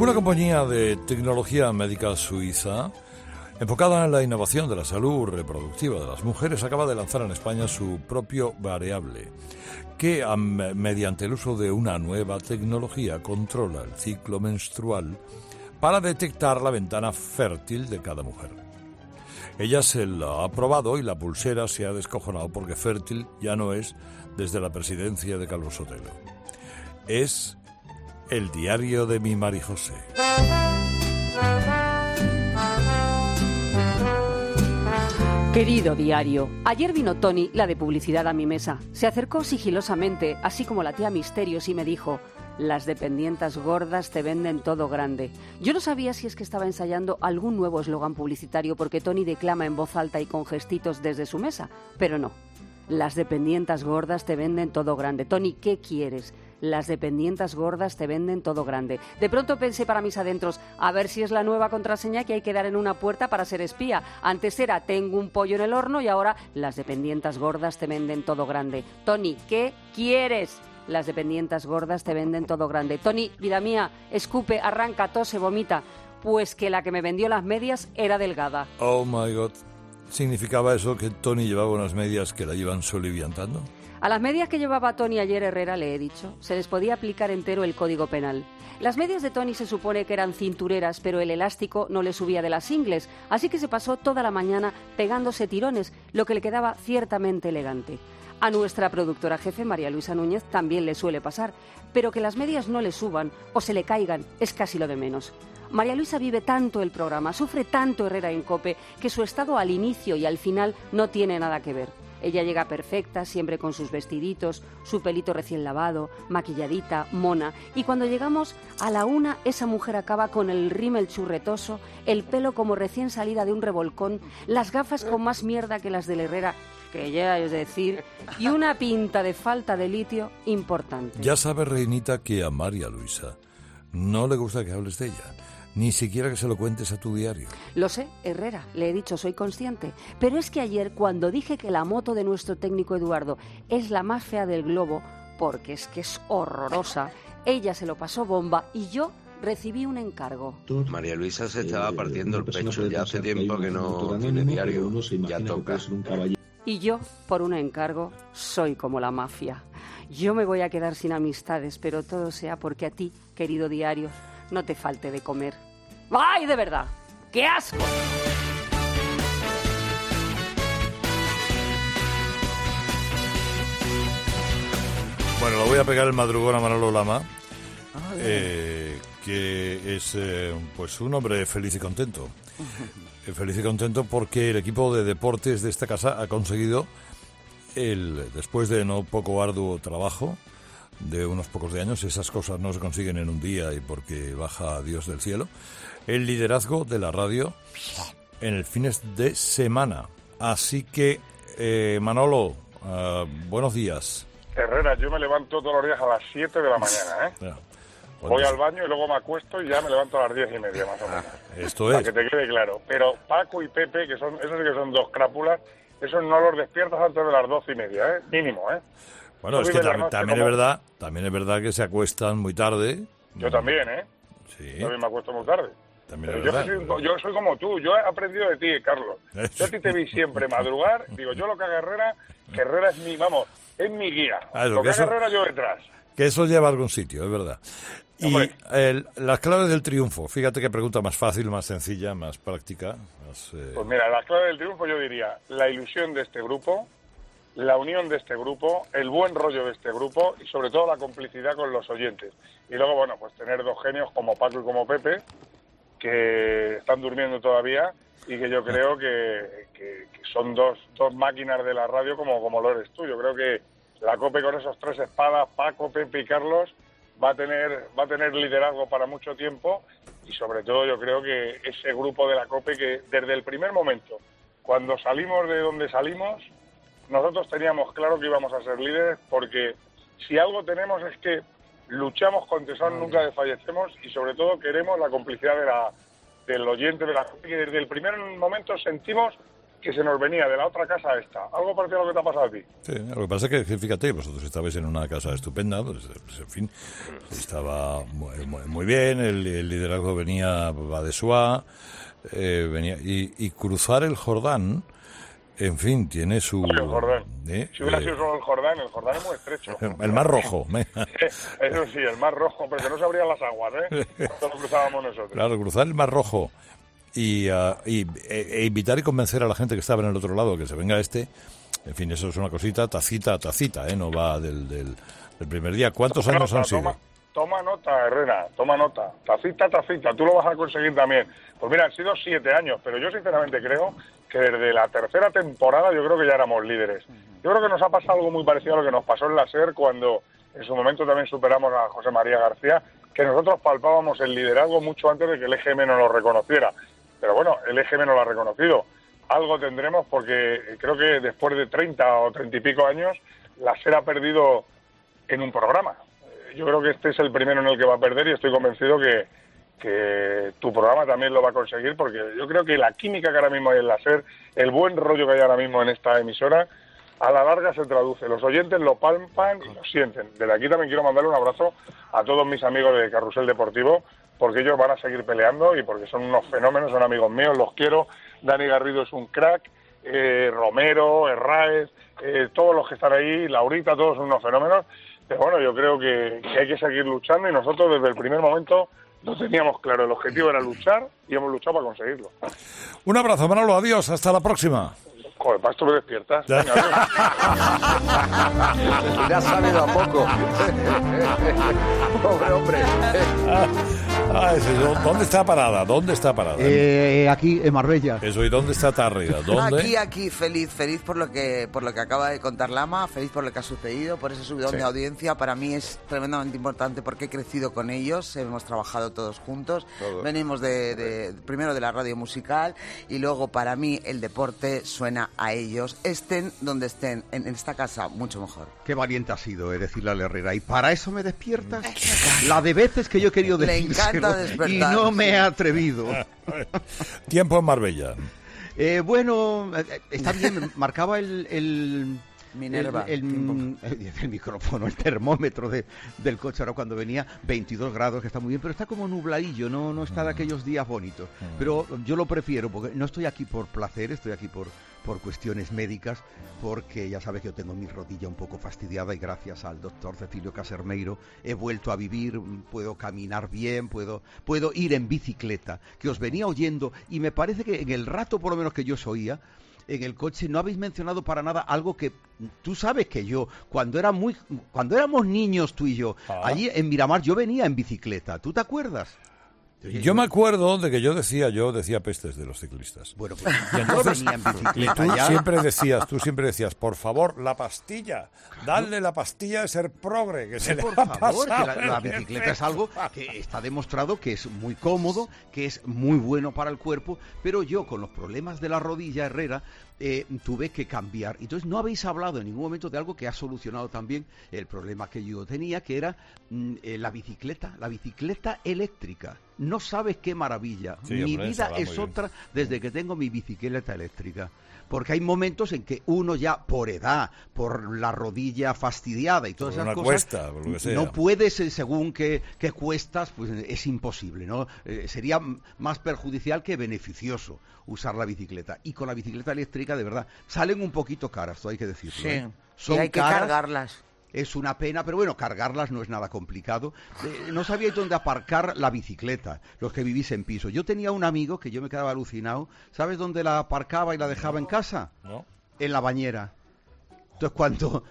Una compañía de tecnología médica suiza, enfocada en la innovación de la salud reproductiva de las mujeres, acaba de lanzar en España su propio variable, que mediante el uso de una nueva tecnología controla el ciclo menstrual para detectar la ventana fértil de cada mujer. Ella se la ha probado y la pulsera se ha descojonado porque fértil ya no es desde la presidencia de Calvo Sotelo. Es el diario de mi Marijosé. Querido diario, ayer vino Tony, la de publicidad, a mi mesa. Se acercó sigilosamente, así como la tía Misterios, y me dijo: las dependientas gordas te venden todo grande. Yo no sabía si es que estaba ensayando algún nuevo eslogan publicitario, porque Tony declama en voz alta y con gestitos desde su mesa, pero no. Las dependientas gordas te venden todo grande. Tony, ¿qué quieres? Las dependientas gordas te venden todo grande. De pronto pensé para mis adentros, a ver si es la nueva contraseña que hay que dar en una puerta para ser espía. Antes era tengo un pollo en el horno y ahora las dependientas gordas te venden todo grande. Tony, ¿qué quieres? Las dependientas gordas te venden todo grande. Tony, vida mía, escupe, arranca, tose, vomita. Pues que la que me vendió las medias era delgada. Oh my God. ¿Significaba eso que Tony llevaba unas medias que la iban soliviantando? A las medias que llevaba Tony ayer, Herrera, le he dicho, se les podía aplicar entero el Código Penal. Las medias de Tony se supone que eran cintureras, pero el elástico no le subía de las ingles, así que se pasó toda la mañana pegándose tirones, lo que le quedaba ciertamente elegante. A nuestra productora jefe, María Luisa Núñez, también le suele pasar, pero que las medias no le suban o se le caigan es casi lo de menos. María Luisa vive tanto el programa, sufre tanto Herrera en COPE, que su estado al inicio y al final no tiene nada que ver. Ella llega perfecta, siempre con sus vestiditos, su pelito recién lavado, maquilladita, mona. Y cuando llegamos a la 1, esa mujer acaba con el rímel churretoso, el pelo como recién salida de un revolcón, las gafas con más mierda que las del Herrera, que ya es decir, y una pinta de falta de litio importante. Ya sabes, reinita, que a María Luisa no le gusta que hables de ella. Ni siquiera que se lo cuentes a tu diario. Lo sé, Herrera, le he dicho, soy consciente. Pero es que ayer, cuando dije que la moto de nuestro técnico Eduardo es la más fea del globo, porque es que es horrorosa, ella se lo pasó bomba y yo recibí un encargo. María Luisa se estaba partiendo el pecho. Ya hace tiempo que no tiene diario. Ya toca. Y yo, por un encargo, soy como la mafia. Yo me voy a quedar sin amistades, pero todo sea porque a ti, querido diario, no te falte de comer. ¡Ay, de verdad! ¡Qué asco! Bueno, lo voy a pegar el madrugón a Manolo Lama, que es pues un hombre feliz y contento. Feliz y contento porque el equipo de deportes de esta casa ha conseguido, después de no poco arduo trabajo, de unos pocos de años, esas cosas no se consiguen en un día y porque baja Dios del cielo, el liderazgo de la radio en el fines de semana. Así que, Manolo, buenos días. Herrera, yo me levanto todos los días a las 7 de la mañana, ¿eh? Ya. Voy al baño y luego me acuesto y ya me levanto a las 10:30, más o menos. Esto Para es. que te quede claro. Pero Paco y Pepe, esos sí que son dos crápulas, esos no los despiertas antes de las 12:30, ¿eh? Mínimo, ¿eh? Bueno, es que también es verdad que se acuestan muy tarde. Yo también, ¿eh? Sí. Yo también me acuesto muy tarde. También es Pero verdad. yo soy como tú, yo he aprendido de ti, Carlos. Yo a ti te vi siempre madrugar, digo, yo lo que haga Herrera, que Herrera es es mi guía. Claro, lo que haga eso- Herrera yo detrás. Que eso lleva a algún sitio, es verdad. Y Hombre. las claves del triunfo, fíjate qué pregunta más fácil, más sencilla, más práctica. Pues mira, la clave del triunfo yo diría, la ilusión de este grupo, la unión de este grupo, el buen rollo de este grupo y sobre todo la complicidad con los oyentes. Y luego, bueno, pues tener dos genios como Paco y como Pepe, que están durmiendo todavía y que yo creo que son dos máquinas de la radio como lo eres tú. Yo creo que la COPE con esos tres espadas, Paco, Pepe y Carlos, va a tener liderazgo para mucho tiempo y sobre todo yo creo que ese grupo de la COPE que desde el primer momento, cuando salimos de donde salimos, nosotros teníamos claro que íbamos a ser líderes porque si algo tenemos es que luchamos con tesón, nunca desfallecemos y sobre todo queremos la complicidad del oyente de la COPE, que desde el primer momento sentimos que se nos venía de la otra casa a esta. Algo parecido a lo que te ha pasado a ti. Sí, lo que pasa es que, fíjate, vosotros estabais en una casa estupenda, pues, en fin, estaba muy bien, el liderazgo venía de Suá, venía, y cruzar el Jordán, en fin, tiene su... El Jordán. Si hubiera sido solo el Jordán es muy estrecho. El Mar Rojo. Eso sí, el Mar Rojo, pero que no se abrían las aguas, Solo cruzábamos nosotros. Claro, cruzar el Mar Rojo y invitar y convencer a la gente que estaba en el otro lado que se venga en fin, eso es una cosita, tacita, no va del primer día. ¿Cuántos años han sido? Toma nota, Herrera, toma nota. Tacita, tú lo vas a conseguir también. Pues mira, han sido 7 años, pero yo sinceramente creo que desde la tercera temporada yo creo que ya éramos líderes. Yo creo que nos ha pasado algo muy parecido a lo que nos pasó en la SER cuando en su momento también superamos a José María García, que nosotros palpábamos el liderazgo mucho antes de que el EGM nos lo reconociera. Pero bueno, el EGM no lo ha reconocido. Algo tendremos porque creo que después de 30 o 30 y pico años la SER ha perdido en un programa. Yo creo que este es el primero en el que va a perder y estoy convencido que tu programa también lo va a conseguir, porque yo creo que la química que ahora mismo hay en la SER, el buen rollo que hay ahora mismo en esta emisora, a la larga se traduce. Los oyentes lo palpan y lo sienten. Desde aquí también quiero mandarle un abrazo a todos mis amigos de Carrusel Deportivo, porque ellos van a seguir peleando y porque son unos fenómenos, son amigos míos, los quiero. Dani Garrido es un crack, Romero, Herráez, todos los que están ahí, Laurita, todos son unos fenómenos. Pero bueno, yo creo que hay que seguir luchando y nosotros desde el primer momento lo teníamos claro. El objetivo era luchar y hemos luchado para conseguirlo. Un abrazo, Manolo, adiós, hasta la próxima. Joder, para esto me despiertas. Venga, ya ha sabido a poco. Pobre hombre. ¿Dónde está parada? Aquí, en Marbella. Eso, ¿y dónde está Tárrega? ¿Dónde? Aquí, feliz por lo que acaba de contar Lama, feliz por lo que ha sucedido, por ese subidón de audiencia. Para mí es tremendamente importante porque he crecido con ellos, hemos trabajado todos juntos. Venimos primero de la radio musical y luego para mí el deporte suena a ellos, estén donde estén, en esta casa, mucho mejor. Qué valiente ha sido, decirle a Herrera, ¿y para eso me despiertas? La de veces que yo he querido decírselo y no me he atrevido. Tiempo en Marbella. Bueno, está bien, marcaba el Minerva. El micrófono, el termómetro del coche ahora cuando venía, 22 grados, que está muy bien, pero está como nubladillo, no está de aquellos días bonitos. Pero yo lo prefiero, porque no estoy aquí por placer, estoy aquí por cuestiones médicas, porque ya sabes que yo tengo mi rodilla un poco fastidiada y gracias al doctor Cecilio Casermeiro he vuelto a vivir, puedo caminar bien, puedo ir en bicicleta, que os venía oyendo y me parece que en el rato por lo menos que yo os oía, en el coche no habéis mencionado para nada algo que tú sabes que yo, cuando éramos niños tú y yo, allí en Miramar yo venía en bicicleta, ¿tú te acuerdas? Yo me acuerdo de que yo decía pestes de los ciclistas. Bueno, pues y entonces, venía en bicicleta tú siempre decías, por favor, la pastilla, dale la pastilla de ser progre, que se le por va favor, a pasar que la bicicleta es algo que está demostrado que es muy cómodo, que es muy bueno para el cuerpo, pero yo con los problemas de la rodilla, Herrera, tuve que cambiar. Entonces no habéis hablado en ningún momento de algo que ha solucionado también el problema que yo tenía, que era la bicicleta eléctrica. No sabes qué maravilla. Sí, mi hombre, vida es otra desde que tengo mi bicicleta eléctrica. Porque hay momentos en que uno ya, por edad, por la rodilla fastidiada y todas por esas una cosas, cuesta, por lo que sea, no puedes, según qué cuestas, pues es imposible, ¿no? Sería más perjudicial que beneficioso usar la bicicleta. Y con la bicicleta eléctrica, de verdad, salen un poquito caras, todo hay que decirlo. Sí, Son y hay que caras, cargarlas. Es una pena, pero bueno, cargarlas no es nada complicado. No sabíais dónde aparcar la bicicleta, los que vivís en piso. Yo tenía un amigo que yo me quedaba alucinado. ¿Sabes dónde la aparcaba y la dejaba en casa? ¿no? En la bañera. Entonces, cuando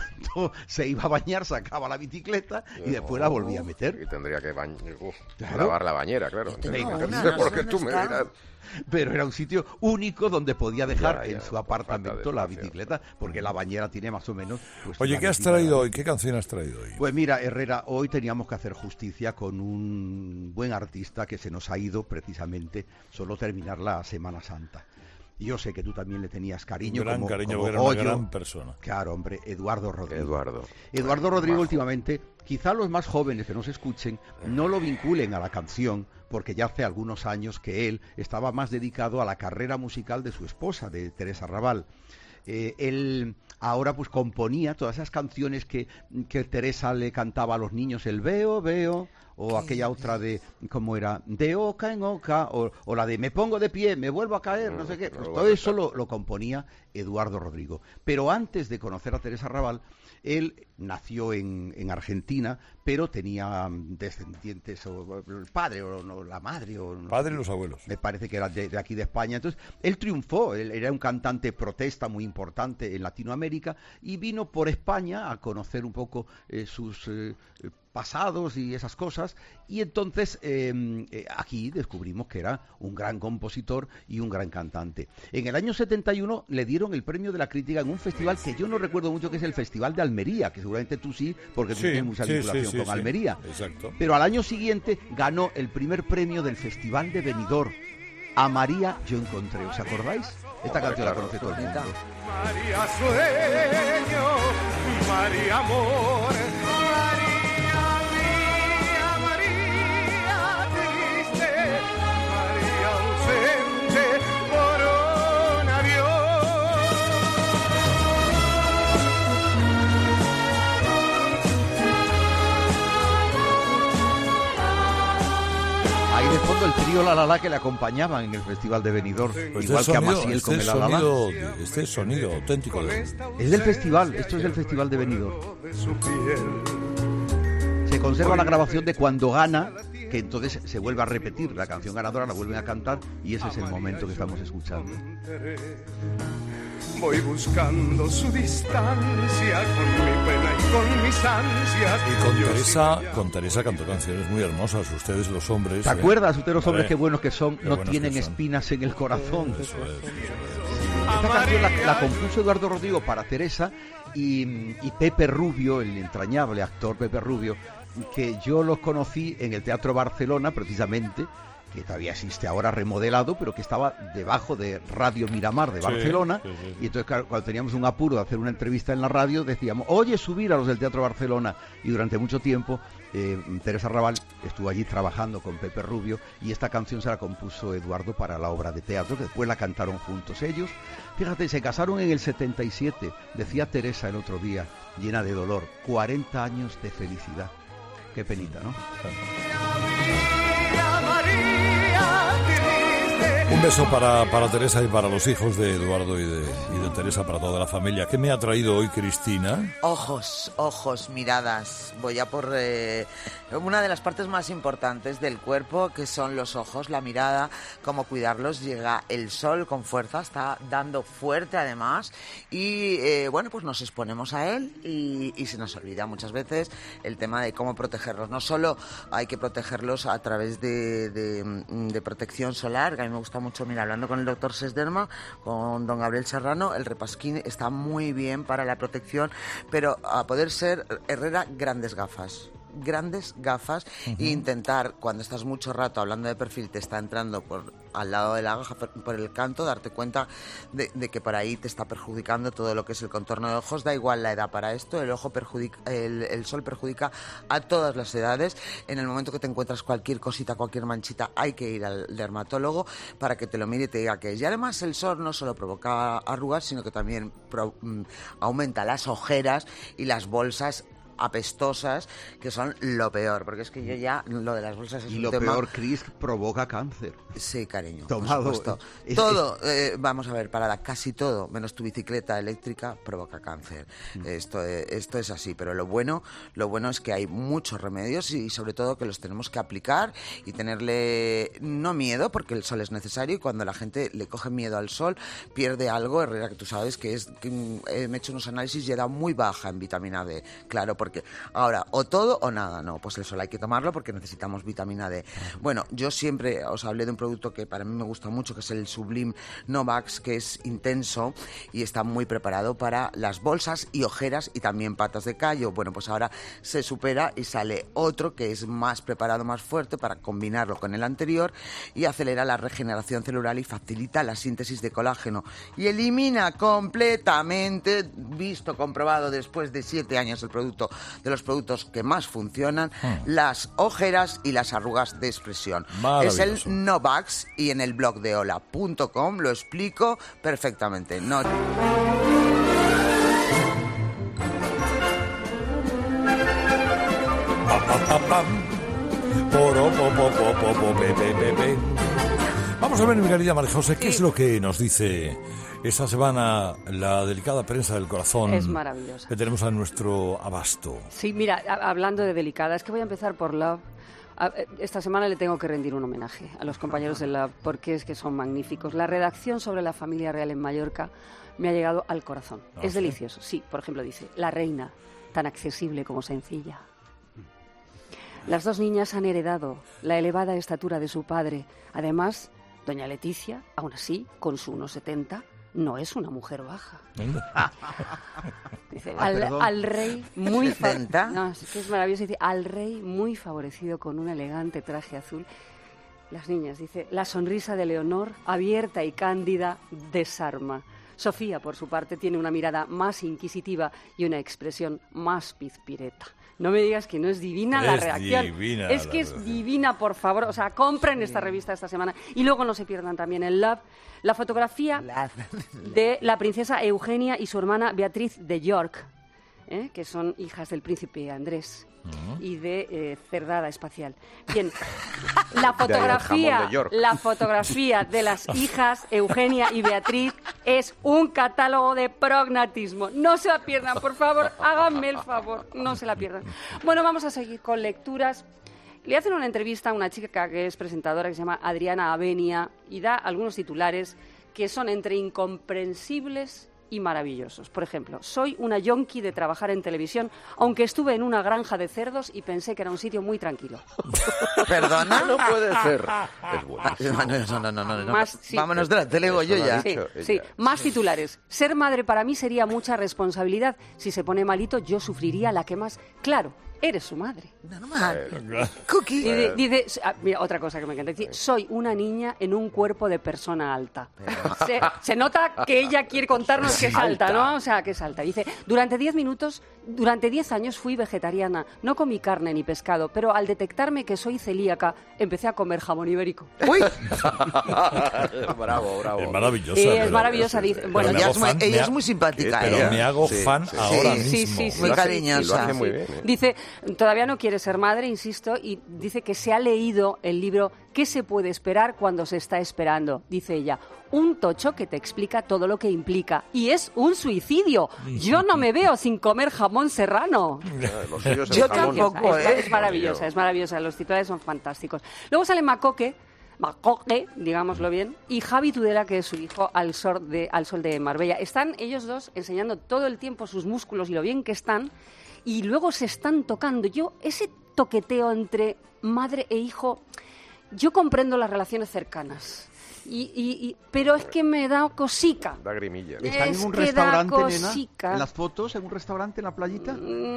se iba a bañar, sacaba la bicicleta y después la volvía a meter. Y tendría que Claro. lavar la bañera, claro. Porque tú me dirás. Pero era un sitio único donde podía dejar Ya, en su apartamento la espacio. bicicleta, porque la bañera tiene más o menos... Pues, Oye, la ¿qué has medida traído hoy? ¿Qué canción has traído hoy? Pues mira, Herrera, hoy teníamos que hacer justicia con un buen artista que se nos ha ido precisamente solo terminar la Semana Santa. Yo sé que tú también le tenías cariño. Gran como cariño, como era una Goyo. gran persona. Claro, hombre, Eduardo Rodrigo. Eduardo Rodrigo Majo. últimamente, quizá los más jóvenes que nos escuchen no lo vinculen a la canción, porque ya hace algunos años que él estaba más dedicado a la carrera musical de su esposa, de Teresa Raval. Él ahora pues componía todas esas canciones que Teresa le cantaba a los niños, el veo, veo, o aquella otra de, ¿cómo era? De oca en oca, o la de me pongo de pie, me vuelvo a caer, no sé qué. Pues todo eso lo componía Eduardo Rodrigo. Pero antes de conocer a Teresa Raval, él nació en Argentina, pero tenía descendientes, o el padre, o no, la madre, o no, Padre y los abuelos. me parece que era de aquí de España. Entonces, él triunfó, él era un cantante protesta muy importante en Latinoamérica y vino por España a conocer un poco sus pasados y esas cosas, y entonces aquí descubrimos que era un gran compositor y un gran cantante. En el año 71 le dieron el premio de la crítica en un festival que yo no recuerdo mucho, que es el Festival de Almería, que seguramente tú sí, porque tú tienes mucha vinculación con Almería. Exacto. Pero al año siguiente ganó el primer premio del Festival de Benidorm. A María yo encontré, ¿os acordáis? Esta canción la conoce todo el mundo. María sueño, María amor, María mía, María triste, María ausente por un avión. Ahí de fondo el trío La La La que le acompañaban en el Festival de Benidorm, Pues igual que a Maciel con el La La La. Este sonido auténtico. Es del festival, esto es del Festival de Benidorm. Se conserva la grabación de cuando gana, que entonces se vuelve a repetir, la canción ganadora la vuelven a cantar y ese es el momento que estamos escuchando. Voy buscando su distancia con mi pena y con mis ansias. Y con Teresa cantó canciones muy hermosas. Ustedes los hombres. ¿Te acuerdas? Ustedes los hombres, Hombre, qué buenos que son, no buenos tienen que son. espinas en el corazón. Eso es. Esta canción la compuso Eduardo Rodrigo para Teresa y Pepe Rubio, el entrañable actor Pepe Rubio, que yo los conocí en el Teatro Barcelona, precisamente, que todavía existe ahora remodelado, pero que estaba debajo de Radio Miramar de Barcelona, sí. y entonces claro, cuando teníamos un apuro de hacer una entrevista en la radio, decíamos, oye, subir a los del Teatro Barcelona, y durante mucho tiempo Teresa Raval estuvo allí trabajando con Pepe Rubio, y esta canción se la compuso Eduardo para la obra de teatro, que después la cantaron juntos ellos. Fíjate, se casaron en el 77, decía Teresa el otro día, llena de dolor, 40 años de felicidad. Qué penita, ¿no? Un beso para Teresa y para los hijos de Eduardo y de Teresa, para toda la familia. ¿Qué me ha traído hoy Cristina? Ojos, ojos, miradas. Voy a por una de las partes más importantes del cuerpo, que son los ojos, la mirada, cómo cuidarlos. Llega el sol con fuerza, está dando fuerte además, y bueno, pues nos exponemos a él y se nos olvida muchas veces el tema de cómo protegerlos. No solo hay que protegerlos a través de protección solar, que a mí me gusta mucho, mira, hablando con el doctor Sesderma, con don Gabriel Serrano, el Repasquín está muy bien para la protección, pero a poder ser, Herrera, grandes gafas e intentar, cuando estás mucho rato hablando de perfil, te está entrando por al lado de la gafa, por el canto, darte cuenta de que por ahí te está perjudicando todo lo que es el contorno de ojos. Da igual la edad para esto, el ojo perjudica, el sol perjudica a todas las edades. En el momento que te encuentras cualquier cosita, cualquier manchita, hay que ir al dermatólogo para que te lo mire y te diga qué es. Y además el sol no solo provoca arrugas, sino que también aumenta las ojeras y las bolsas apestosas, que son lo peor, porque es que yo ya, lo de las bolsas es y un lo tema... peor, Chris, provoca cáncer. Sí, cariño, Tomado. por supuesto. Todo, vamos a ver, casi todo, menos tu bicicleta eléctrica, provoca cáncer. Esto es así, pero lo bueno es que hay muchos remedios y sobre todo que los tenemos que aplicar y tenerle no miedo, porque el sol es necesario, y cuando la gente le coge miedo al sol, pierde algo, Herrera, que tú sabes que es que me he hecho unos análisis y he dado muy baja en vitamina D. Claro, porque porque ahora o todo o nada, no, pues el sol hay que tomarlo porque necesitamos vitamina D. Bueno, yo siempre os hablé de un producto que para mí me gusta mucho, que es el Sublime Novax, que es intenso y está muy preparado para las bolsas y ojeras y también patas de callo. Bueno, pues ahora se supera y sale otro que es más preparado, más fuerte, para combinarlo con el anterior y acelera la regeneración celular y facilita la síntesis de colágeno y elimina completamente, visto, comprobado después de 7 años el producto, de los productos que más funcionan, las ojeras y las arrugas de expresión. Es el Novax y en el blog de hola.com lo explico perfectamente. No. Vamos a ver, mi querida María José, ¿qué es lo que nos dice esta semana la delicada prensa del corazón? Es maravillosa. Que tenemos a nuestro abasto. Sí, mira, hablando de delicada, es que voy a empezar por Love. Esta semana le tengo que rendir un homenaje a los compañeros de Love, porque es que son magníficos. La redacción sobre la familia real en Mallorca me ha llegado al corazón. Es delicioso. Sí, por ejemplo, dice, la reina, tan accesible como sencilla. Las 2 niñas han heredado la elevada estatura de su padre. Además, doña Leticia, aún así, con su 1,70, no es una mujer baja. Dice, al rey muy es maravilloso. Dice, al rey muy favorecido con un elegante traje azul. Las niñas, dice, la sonrisa de Leonor, abierta y cándida, desarma. Sofía, por su parte, tiene una mirada más inquisitiva y una expresión más pizpireta. No me digas que no es divina la redacción. Es que es divina, por favor. O sea, compren esta revista esta semana. Y luego no se pierdan también en Love la fotografía de la princesa Eugenia y su hermana Beatriz de York, que son hijas del príncipe Andrés y de Cerdada Espacial. Bien, la fotografía de las hijas Eugenia y Beatriz es un catálogo de prognatismo. No se la pierdan, por favor, háganme el favor, no se la pierdan. Bueno, vamos a seguir con lecturas. Le hacen una entrevista a una chica que es presentadora, que se llama Adriana Avenia, y da algunos titulares que son entre incomprensibles y maravillosos. Por ejemplo, soy una yonki de trabajar en televisión, aunque estuve en una granja de cerdos y pensé que era un sitio muy tranquilo. ¿Perdona? No puede ser. Es bueno. No. Vámonos de la tele, yo ya. Sí. Más titulares. Ser madre para mí sería mucha responsabilidad. Si se pone malito, yo sufriría la que más. Claro, eres su madre. Normal. Cookie. Dice, mira, otra cosa que me encanta. Dice, soy una niña en un cuerpo de persona alta. Se nota que ella quiere contarnos que es alta, ¿no? O sea, que es alta. Dice, durante 10 años fui vegetariana. No comí carne ni pescado, pero al detectarme que soy celíaca, empecé a comer jamón ibérico. ¡Uy! Bravo. Es maravillosa. Es maravillosa. Dice, bueno, ella es muy simpática. Pero me hago fan ahora mismo. Sí, muy cariñosa. Lo hace muy bien. Dice, todavía no quiere ser madre, insisto, y dice que se ha leído el libro ¿Qué se puede esperar cuando se está esperando? Dice ella, un tocho que te explica todo lo que implica. Y es un suicidio. Yo no me veo sin comer jamón serrano. Yo tampoco, Es maravillosa. Los titulares son fantásticos. Luego sale Macoque, digámoslo bien, y Javi Tudela, que es su hijo, al sol de Marbella. Están ellos dos enseñando todo el tiempo sus músculos y lo bien que están, y luego se están tocando. Yo, ese toqueteo entre madre e hijo, yo comprendo las relaciones cercanas. Pero es que me da cosica. Da grimilla. ¿Están en un restaurante, nena? ¿En las fotos? ¿En un restaurante en la playita?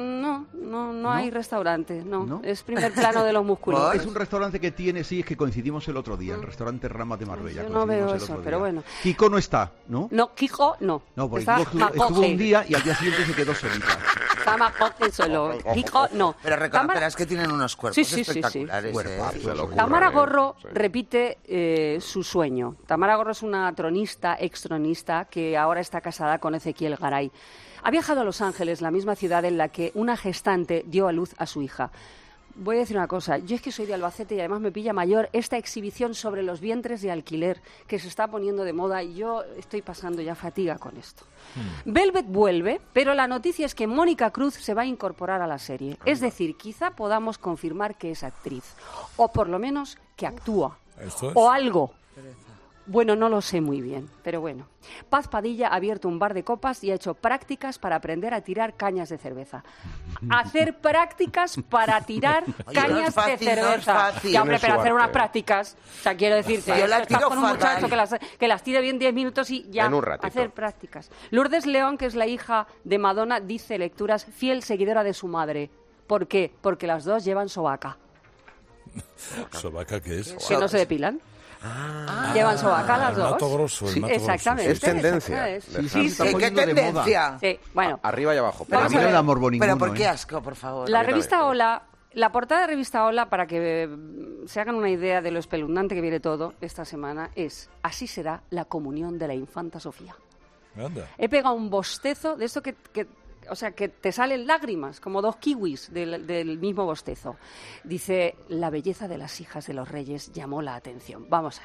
No hay restaurante, no. Es primer plano de los músculos. Es un restaurante que tiene, sí, es que coincidimos el otro día, el restaurante Ramas de Marbella. Yo no veo eso, pero bueno. Kiko no está, ¿no? No, Kiko no. No, porque Kiko estuvo un día y al día siguiente se quedó solita. Está Macoque solo. Kiko no. Pero reconocerás que tienen unos cuerpos espectaculares. Tamara Gorro repite su sueño. Tamara Gorro es una extronista, que ahora está casada con Ezequiel Garay. Ha viajado a Los Ángeles, la misma ciudad en la que una gestante dio a luz a su hija. Voy a decir una cosa, yo es que soy de Albacete y además me pilla mayor esta exhibición sobre los vientres de alquiler que se está poniendo de moda y yo estoy pasando ya fatiga con esto. Velvet vuelve, pero la noticia es que Mónica Cruz se va a incorporar a la serie. Es decir, quizá podamos confirmar que es actriz, o por lo menos que actúa, o algo. Bueno, no lo sé muy bien, pero bueno. Paz Padilla ha abierto un bar de copas y ha hecho prácticas para aprender a tirar cañas de cerveza. Hacer prácticas para tirar cañas de cerveza. Ya, hombre, pero hacer unas prácticas, o sea, quiero decirte, Yo la estás tiro con un fatal. muchacho que las tire bien 10 minutos y ya, En un ratito. hacer prácticas. Lourdes León, que es la hija de Madonna, dice lecturas, fiel seguidora de su madre. ¿Por qué? Porque las dos llevan sobaca. ¿Sobaca qué es? Que no se depilan. Llevan sobaca las El dos. mato grosso, el mato Exactamente. Es tendencia. Sí, está ¿Qué poniendo de moda. tendencia? Sí, bueno. Arriba y abajo. Pero a Vamos mí a no ver. da morbo ninguno. Pero ¿por qué asco, por favor? La mí revista también. Hola, la portada de revista Hola, para que se hagan una idea de lo espeluznante que viene todo esta semana, es Así será la comunión de la infanta Sofía. Anda. He pegado un bostezo de esto que te salen lágrimas, como 2 kiwis del mismo bostezo. Dice, la belleza de las hijas de los reyes llamó la atención. Vamos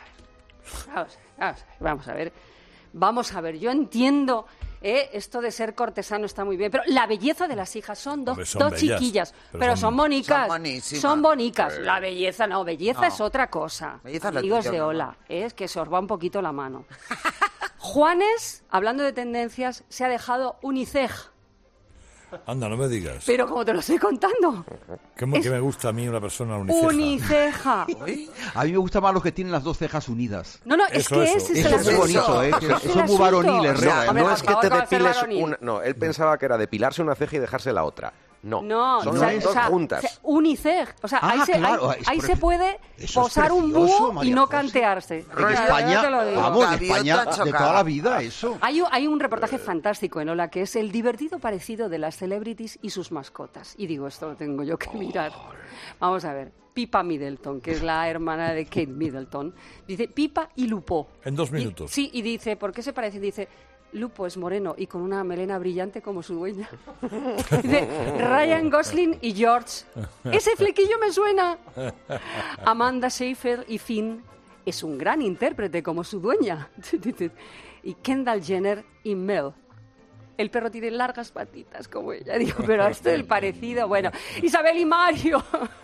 a ver. Yo entiendo, esto de ser cortesano está muy bien, pero la belleza de las hijas son dos Hombre, son dos bellas, chiquillas, pero pero son- son bonicas. son monísimas. Son bonicas. La belleza no, belleza No. es otra cosa. Belleza es lo Amigos tuyo, de mi Hola, amor. es que se os va un poquito la mano. Juanes, hablando de tendencias, se ha dejado unicej. Anda, no me digas. Pero como te lo estoy contando, Que me gusta a mí una persona uniceja. uniceja. A mí me gustan más los que tienen las dos cejas unidas. No, es Eso, que eso. ese es Eso el es muy asunto. bonito, ¿eh? Ese es Eso el es muy varonil, asunto. Herrera. Hombre, No por es que favor, te ¿cómo va a ser depiles varonil? una... No, él pensaba que era depilarse una ceja y dejarse la otra. No, No, son o sea, las dos juntas. Unicej. O sea, Ah, ahí claro, es se puede eso es posar un precioso, búho y María no José. cantearse. En Ya España, te lo digo. vamos, en Gaviota España de chocada. toda la vida, eso. Hay un reportaje fantástico en Hola que es el divertido parecido de las celebrities y sus mascotas. Y digo, esto lo tengo yo que mirar. Vamos a ver. Pipa Middleton, que es la hermana de Kate Middleton, dice Pipa y Lupo. En 2 minutos. Sí, y dice, ¿por qué se parecen? Dice, Lupo es moreno y con una melena brillante como su dueña. Dice, Ryan Gosling y George. Ese flequillo me suena. Amanda Seyfried y Finn es un gran intérprete como su dueña. Y Kendall Jenner y Mel. El perro tiene largas patitas como ella. Digo, pero esto es el parecido. Bueno, Isabel y Mario.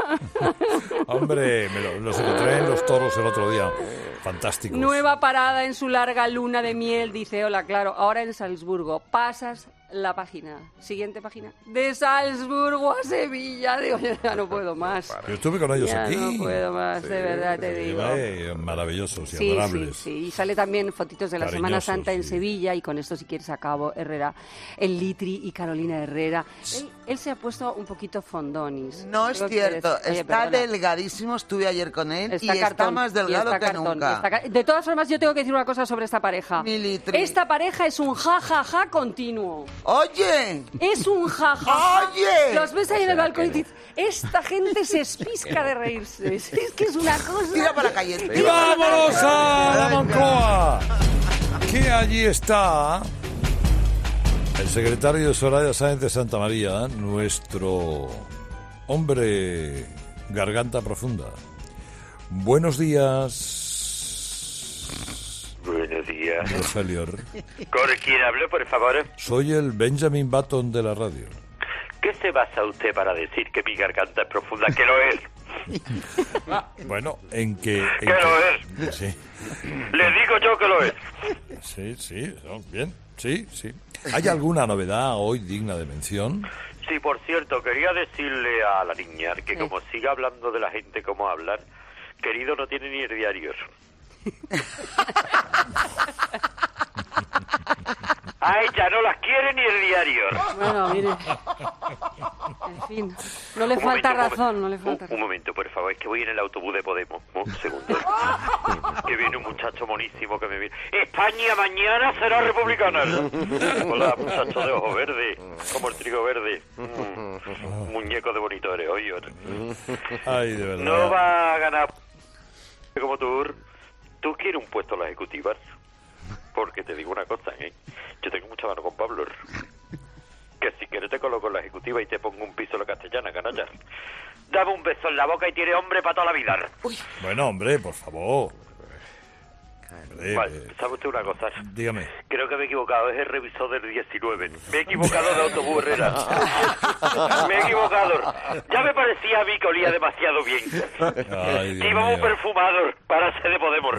Hombre, los encontré en Los Toros el otro día. Fantásticos. Nueva parada en su larga luna de miel, dice, hola, claro, ahora en Salzburgo. Pasas la página, siguiente página, de Salzburgo a Sevilla. Digo, ya no puedo más. Yo estuve con ellos Ya aquí. no puedo más, de verdad te digo. Maravillosos y Sí, adorables. sí. Y sale también fotitos de la Semana Cariñosos, Santa en sí. Sevilla, y con esto, si quieres, acabo, Herrera, el Litri y Carolina Herrera. Él se ha puesto un poquito fondonis. No es Tengo que cierto, decir- Oye, está perdona. delgadísimo, estuve ayer con él y está cartón, más delgado y está que cartón, nunca. y está de todas formas, yo tengo que decir una cosa sobre esta pareja. Mi Litri. Esta pareja es un ja continuo. Oye, Es un ja. Oye. Los ves ahí en el balcón y dices, esta gente se espisca de reírse. Es que es una cosa... tira para la calle. ¡Y vámonos a la Moncloa! Que allí está el secretario de Soraya Sáenz de Santa María, nuestro hombre garganta profunda. Buenos días, Buenos días. Rogelio. ¿Con quién hablo, por favor? Soy el Benjamin Button de la radio. ¿Qué se basa usted para decir que mi garganta es profunda? Que lo es. Bueno, en que... Que lo es. Sí, Le digo yo que lo es. sí, bien, sí. ¿Hay alguna novedad hoy digna de mención? Sí, por cierto, quería decirle a la niña que como siga hablando de la gente como hablan, querido, no tiene ni diarios. A ella no las quiere ni el diario. Bueno, mire. En fin, no le falta razón, no le falta Un razón. momento, por favor, es que voy en el autobús de Podemos. Un segundo. Que viene un muchacho monísimo que me viene. España mañana será republicana. Hola, muchacho de ojo verde, como el trigo verde. Muñeco de bonito eres, oye. Ay, de verdad. No va a ganar como tú. ¿Tú quieres un puesto en la ejecutiva? Porque te digo una cosa, yo tengo mucha mano con Pablo. Que si quieres te coloco en la ejecutiva y te pongo un piso en la castellana, canalla. Dame un beso en la boca y tiene hombre para toda la vida. Bueno, hombre, por favor. Vale, ¿sabe usted una cosa? Dígame. Creo que me he equivocado, es el revisor del 19. Me he equivocado de autobús, Herrera. Me he equivocado. Ya me parecía a mí que olía demasiado bien. Ay, que íbamos perfumados para ser de Podemos.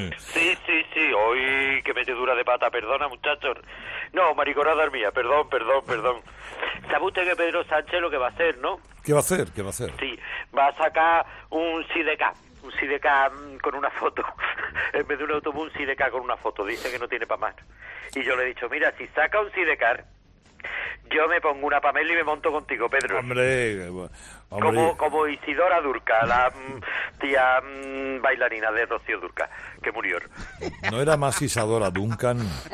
Sí. Hoy que metedura de pata, perdona, muchachos. No, mariconada mía, perdón. ¿Sabe usted que Pedro Sánchez lo que va a hacer, no? ¿Qué va a hacer? Sí, va a sacar un SIDK con una foto. En vez de un autobús, un SIDK con una foto. Dice que no tiene para más. Y yo le he dicho, mira, si saca un SIDK, yo me pongo una Pamela y me monto contigo, Pedro. Hombre. Como Isidora Durca, la tía bailarina de Rocío Durca, que murió. ¿No era más Isadora Duncan?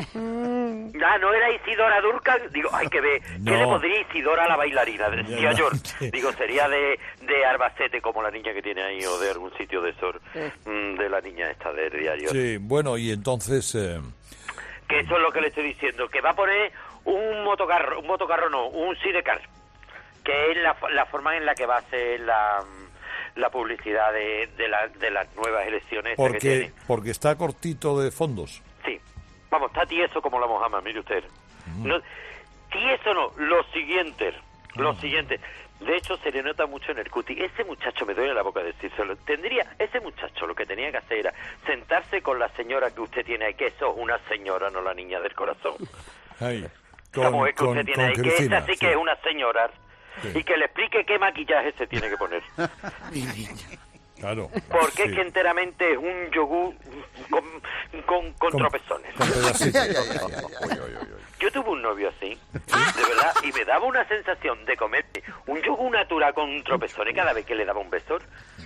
No era Isidora Durca. Digo, hay que ver, No. ¿qué le podría Isidora a la bailarina? Decía No. George. Digo, sería de Albacete, como la niña que tiene ahí, o de algún sitio de Sor, de la niña esta del diario. Sí, bueno, y entonces... Que eso es lo que le estoy diciendo, que va a poner un motocarro no, un sidecar, que es la forma en la que va a ser la publicidad de las nuevas elecciones. Que tiene. Porque está cortito de fondos. Sí, vamos, está tieso como la mojama, mire usted. No, tieso no, lo siguiente. De hecho, se le nota mucho en el cuti. Ese muchacho, me duele la boca decírselo, ese muchacho lo que tenía que hacer era sentarse con la señora que usted tiene ahí, que eso es una señora, no la niña del corazón. Ay, La mujer que usted tiene ahí, que Cristina, esa sí que es una señora. Sí. Y que le explique qué maquillaje se tiene que poner. Claro. Porque sí. es que enteramente es un yogur con tropezones. Con pedacitos. Yo tuve un novio así, de verdad, y me daba una sensación de comer un yogur natural con tropezones cada vez que le daba un beso.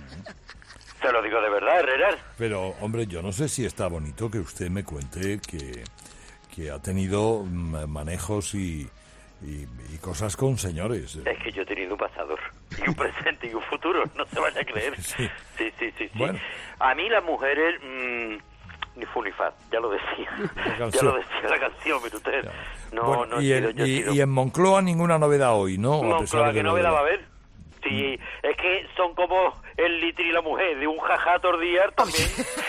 Se lo digo de verdad, Herrera. Pero, hombre, yo no sé si está bonito que usted me cuente que ha tenido manejos y cosas con señores. Es que yo he tenido un pasado y un presente y un futuro, no se vaya a creer. Sí. Bueno. A mí las mujeres ni fu ni fa, ya lo decía. Ya lo decía la canción, mire usted. No, bueno, no y en Moncloa ninguna novedad hoy, ¿no? Moncloa, ¿qué novedad va a haber? Sí, es que son como el litri y la mujer, de un jajá tordillar también.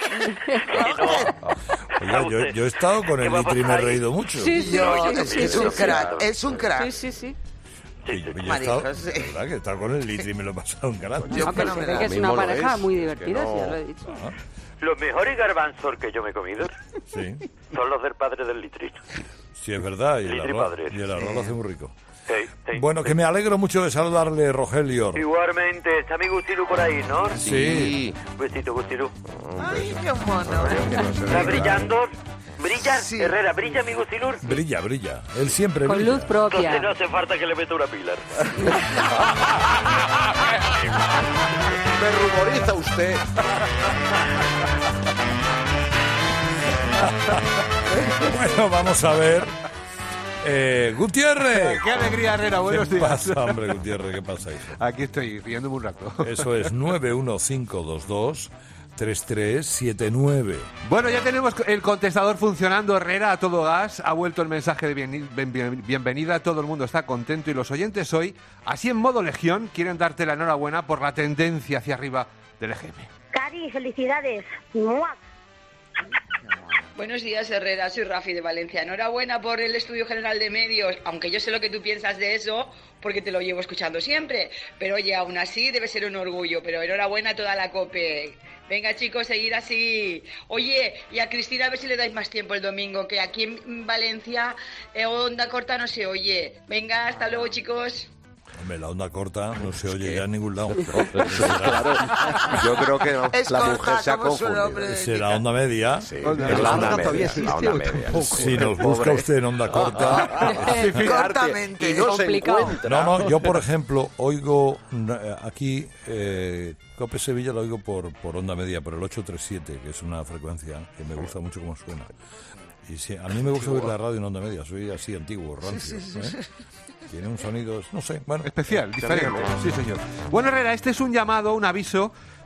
Oye, yo he estado con el litri y me he reído mucho. Sí, es un crack, es un crack. Sí. Yo he estado, ¿verdad? Que he estado con el litri y me lo he pasado un gran. Que es una pareja muy divertida, ya lo he dicho. Los mejores garbanzos que yo me he comido son los del padre del litri. Sí, es verdad, y el arroz lo hace muy rico. Sí. Bueno, que me alegro mucho de saludarle, Rogelio. Igualmente, está mi Gustilu por ahí, ¿no? Sí. Besito, Gustilu. Ay, qué mono. ¿Está brillando? ¿Brilla? Sí. Herrera, ¿brilla mi Gustilu? Brilla. Él siempre con brilla. Luz propia. Entonces no hace falta que le meta una pila. Me rumoriza usted. Bueno, vamos a ver. Gutiérrez. Qué alegría, Herrera, buenos días. ¿Qué pasa, hombre, Gutiérrez? ¿Qué pasa, hijo? Aquí estoy, riéndome un rato. Eso es 915223379. Bueno, ya tenemos el contestador funcionando, Herrera, a todo gas. Ha vuelto el mensaje de bienvenida, todo el mundo está contento y los oyentes hoy, así en modo legión, quieren darte la enhorabuena por la tendencia hacia arriba del EGM. Cari, felicidades. ¡Mua! Buenos días, Herrera, soy Rafi de Valencia. Enhorabuena por el Estudio General de Medios, aunque yo sé lo que tú piensas de eso, porque te lo llevo escuchando siempre. Pero oye, aún así debe ser un orgullo, pero enhorabuena a toda la COPE. Venga, chicos, seguir así. Oye, y a Cristina a ver si le dais más tiempo el domingo, que aquí en Valencia onda corta no se oye. Venga, hasta luego, chicos. Hombre, la onda corta no se oye ya en ningún lado. Claro, yo creo que no. La mujer se ha confundido. Será onda media. Sí, la onda media. Si nos busca usted en onda corta. Cortamente. Y no se encuentra. No, yo por ejemplo oigo aquí Cope Sevilla lo oigo por onda media, por el 837, que es una frecuencia que me gusta mucho cómo suena. Y sí, a mí me gusta oír la radio en onda media, soy así antiguo, rancio. Tiene un sonido, no sé, bueno. Especial, diferente. Sí, señor. Bueno, Herrera, este es un llamado, un aviso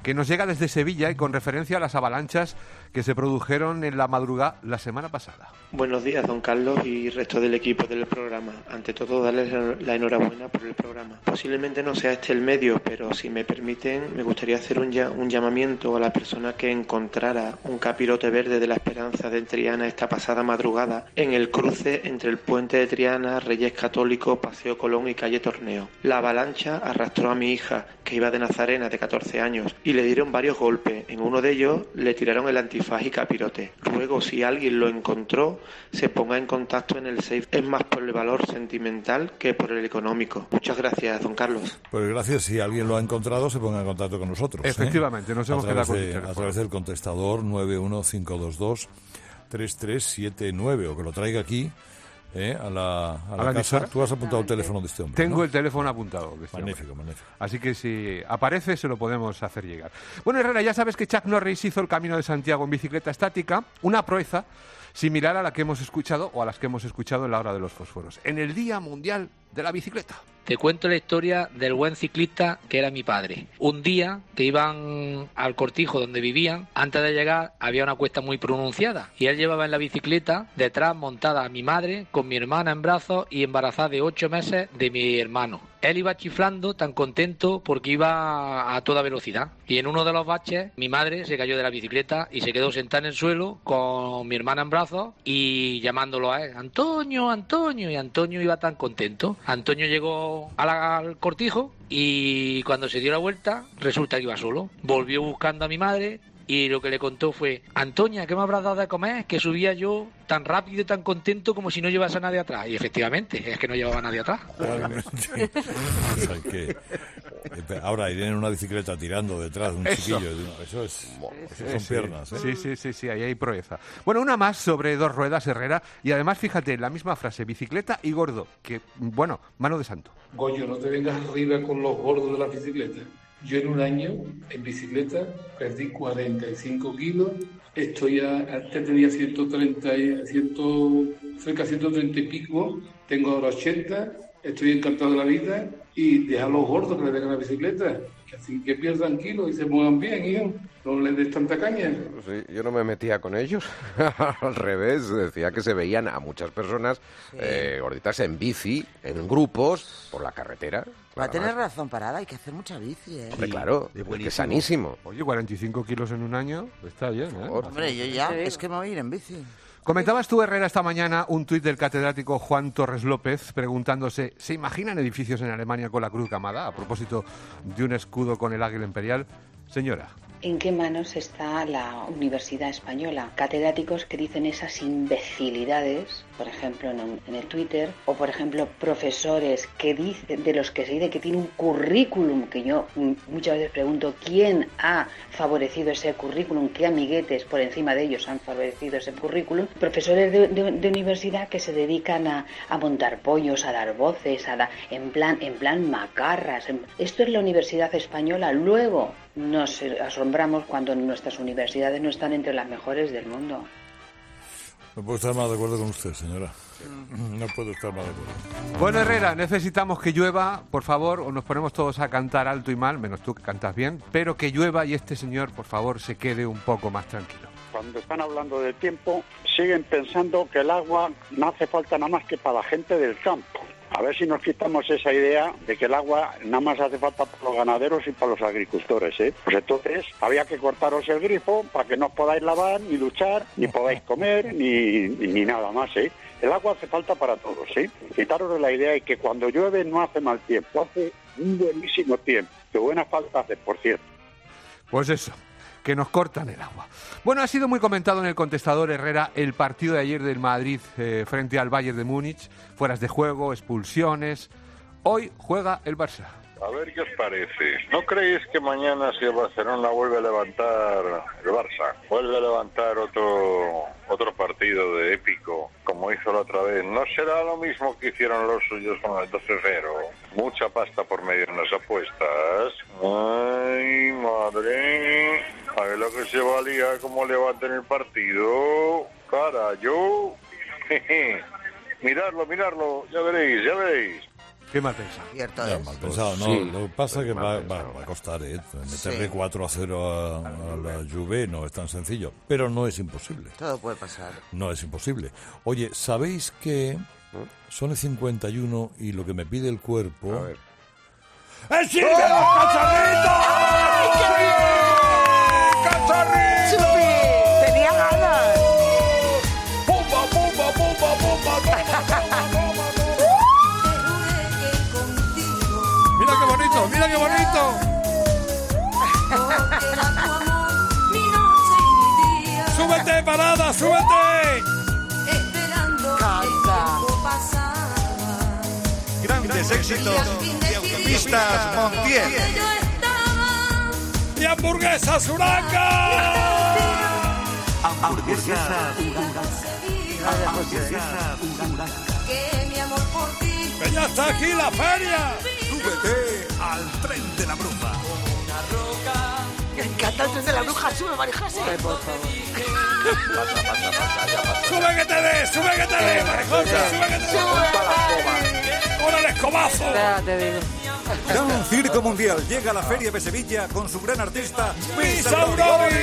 que nos llega desde Sevilla y con referencia a las avalanchas que se produjeron en la madrugada la semana pasada. Buenos días, don Carlos y resto del equipo del programa. Ante todo, darles la enhorabuena por el programa. Posiblemente no sea este el medio, pero si me permiten, me gustaría hacer un llamamiento a la persona que encontrara un capirote verde de la Esperanza de Triana esta pasada madrugada en el cruce entre el puente de Triana, Reyes Católicos, Paseo Colón y calle Torneo. La avalancha arrastró a mi hija, que iba de Nazarena, de 14 años, y le dieron varios golpes. En uno de ellos le tiraron el antifaz y capirote. Luego, si alguien lo encontró, se ponga en contacto en el SAFE. Es más por el valor sentimental que por el económico. Muchas gracias, don Carlos. Pues gracias. Si alguien lo ha encontrado, se ponga en contacto con nosotros. Efectivamente, nos hemos quedado con a través del contestador 915223379, o que lo traiga aquí a la casa. Tú has apuntado el teléfono de este hombre. Tengo, ¿no?, el teléfono apuntado. Magnífico, magnífico. Así que si aparece, se lo podemos hacer llegar. Bueno, Herrera, ya sabes que Chuck Norris hizo el Camino de Santiago en bicicleta estática, una proeza similar a la que hemos escuchado o a las que hemos escuchado en la Hora de los Fósforos, en el Día Mundial de la Bicicleta. Te cuento la historia del buen ciclista que era mi padre. Un día que iban al cortijo donde vivían, antes de llegar había una cuesta muy pronunciada y él llevaba en la bicicleta detrás montada a mi madre con mi hermana en brazos y embarazada de 8 meses de mi hermano. Él iba chiflando tan contento porque iba a toda velocidad y en uno de los baches mi madre se cayó de la bicicleta y se quedó sentada en el suelo con mi hermana en brazos y llamándolo a él, Antonio, Antonio, y Antonio iba tan contento. Antonio llegó al cortijo y cuando se dio la vuelta resulta que iba solo. Volvió buscando a mi madre y lo que le contó fue: Antonia, ¿qué me habrás dado de comer? Que subía yo tan rápido y tan contento como si no llevase a nadie atrás. Y efectivamente, es que no llevaba a nadie atrás. Ahora ir en una bicicleta tirando detrás de un chiquillo, eso son piernas. Sí, ahí hay proeza. Bueno, una más sobre dos ruedas, Herrera, y además fíjate, la misma frase, bicicleta y gordo, que, bueno, mano de santo. Goyo, no te vengas arriba con los gordos de la bicicleta. Yo en un año, en bicicleta, perdí 45 kilos. Antes tenía cerca de 130 y pico. Tengo ahora 80. Estoy encantado de la vida. Y deja a los gordos que le den a la bicicleta. Así que pierdan kilos y se muevan bien, hijo. No les des tanta caña. Sí, yo no me metía con ellos. Al revés, decía que se veían a muchas personas gorditas en bici, en grupos, por la carretera. Va a tener razón, Parada, hay que hacer mucha bici, ¿eh? Hombre, claro, es que sanísimo. Oye, 45 kilos en un año, está bien, ¿eh? Hombre, yo ya, es que me voy a ir en bici. Comentabas tú, Herrera, esta mañana un tuit del catedrático Juan Torres López preguntándose, ¿se imaginan edificios en Alemania con la cruz camada a propósito de un escudo con el águila imperial? Señora. ¿En qué manos está la Universidad Española? Catedráticos que dicen esas imbecilidades, por ejemplo en el Twitter, o por ejemplo profesores que dicen, de los que se dice que tienen un currículum, que yo muchas veces pregunto quién ha favorecido ese currículum, qué amiguetes por encima de ellos han favorecido ese currículum. Profesores de universidad que se dedican a montar pollos, a dar voces, en plan macarras. Esto es la Universidad Española. Luego nos asombramos cuando nuestras universidades no están entre las mejores del mundo. No puedo estar más de acuerdo con usted, señora. No puedo estar más de acuerdo. Bueno, Herrera, necesitamos que llueva, por favor, o nos ponemos todos a cantar alto y mal, menos tú que cantas bien, pero que llueva y este señor, por favor, se quede un poco más tranquilo. Cuando están hablando del tiempo, siguen pensando que el agua no hace falta nada más que para la gente del campo. A ver si nos quitamos esa idea de que el agua nada más hace falta para los ganaderos y para los agricultores, ¿eh? Pues entonces había que cortaros el grifo para que no os podáis lavar, ni duchar, ni podáis comer, ni nada más, ¿eh? El agua hace falta para todos, ¿eh? Quitaros la idea de que cuando llueve no hace mal tiempo, hace un buenísimo tiempo. Que buena falta hace, por cierto. Pues eso, que nos cortan el agua. Bueno, ha sido muy comentado en el contestador, Herrera, el partido de ayer del Madrid frente al Bayern de Múnich, fueras de juego, expulsiones. Hoy juega el Barça. A ver qué os parece. ¿No creéis que mañana si el Barcelona vuelve a levantar, el Barça, vuelve a levantar otro partido de épico, como hizo la otra vez? ¿No será lo mismo que hicieron los suyos con el 12-0? Mucha pasta por medio en las apuestas. ¡Ay, madre! A ver lo que se valía, cómo levanten el partido. Carayo. Miradlo, ya veréis. Qué mal pensado. Cierto Ya, es. mal pensado, ¿no? Sí, Lo que pasa es que mal va pensado. a costar, meterle Sí. 4-0 a la Juve no es tan sencillo, pero no es imposible. Todo puede pasar. No es imposible. Oye, ¿sabéis que son el 51 y lo que me pide el cuerpo... A ver. ¡Es Silvia los cacharritos! ¡Cacharritos! ¡Chupi! ¡Tenía ganas! ¡Pumba, pumba, pumba, pumba, pumba! ¡Mira qué bonito, mira qué bonito! ¡Súbete, parada, súbete! Canta. Grandes éxitos de Autopistas Montiel. ¡Y hamburguesas Huraca! ¡Que ya está aquí la feria! Súbete al tren de la bruja. Me encanta el tren de la bruja. Sube, María José. Por favor. ¡Sube que te dé! ¡Sube que te dé! ¡Marijosa! ¡Sube que te dé! ¡Con el escobazo! Ya te digo. Gran Circo Mundial llega a la Feria de Sevilla con su gran artista ¡Misaurori!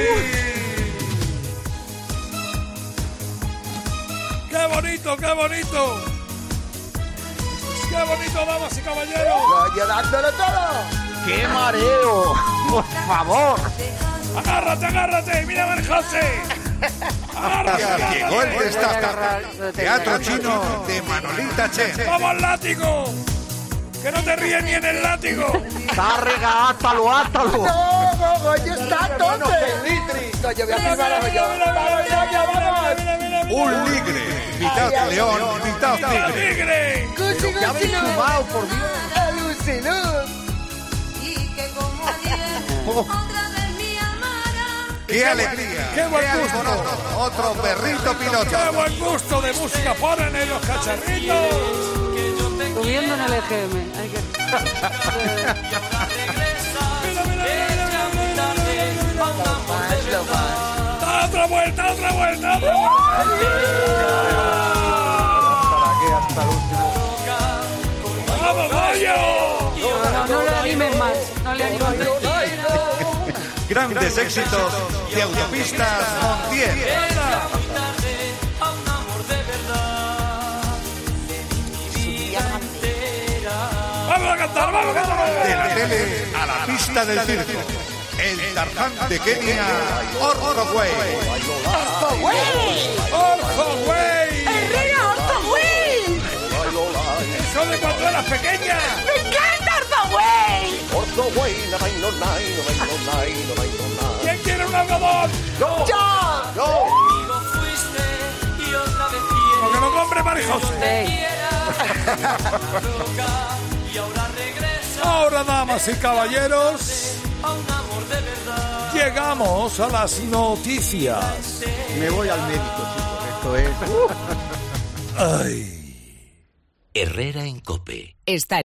¡Qué bonito, qué bonito! ¡Qué bonito, damas y caballeros! ¡Vaya dándolo todo! ¡Qué mareo! ¡Por favor! ¡Agárrate, agárrate! ¡Mira, José! ¡Agárrate! Llegó el Destaca, teatro chino de Manolita Chen. ¡Vamos, látigo! ¡Que no te ríes ni en el látigo! ¡Tárrega, átalo, átalo! ¡No, ya está, entonces! ¡No, yo voy a filmar Un ligre, mitad león, mitad tigre. ¡Ya habéis fumado, por Dios! ¡Alucinó! ¡Qué alegría! ¡Qué buen gusto! alboroto! Otro perrito piloto. ¡Qué buen gusto de música ponen en los cacharritos! Subiendo en el EGM. Hay que... ¡Da otra vuelta, otra vuelta, otra vuelta! ¡Vamos, Goyo! No le animes más. No le animes más. Grandes éxitos de Autopistas Montiel. ¡Vamos a cantar, vamos a cantar! De la tele a la pista del circo. El Tarzán de Kenia, Orzo Way. ¡Orzo Way! ¡Herrera, Orzo Way! ¡Eso de cuando eras pequeña! ¡Me encanta Orzo Way! ¿Quién quiere un algodón? ¡Yo! Porque no compre Marijose. Ahora, damas y caballeros, llegamos a las noticias. Me voy al médico, chicos. Esto es... Ay. Herrera en COPE. Está